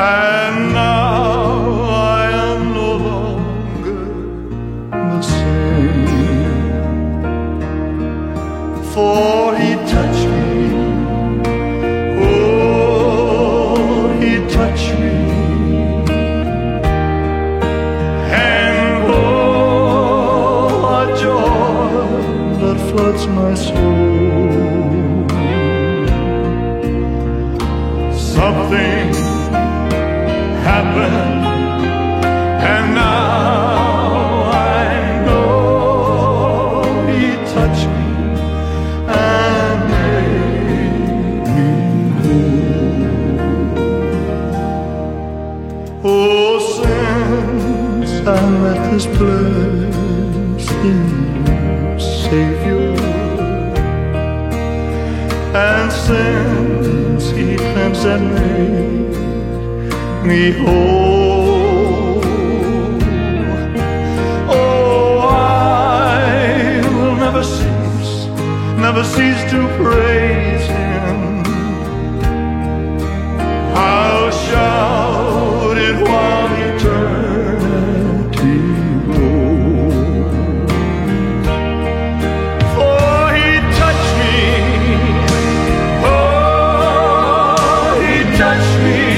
and now I am no longer the same. For he touched me, oh, he touched me, and oh, a joy that floods my soul. Something happened, and now I know he touched me and made me whole. Oh, since I met this blessed Savior, and since he cleansed and made me whole, oh, I will never cease to praise him. I'll shout it while eternity rolls. For he touched me, oh, he touched me,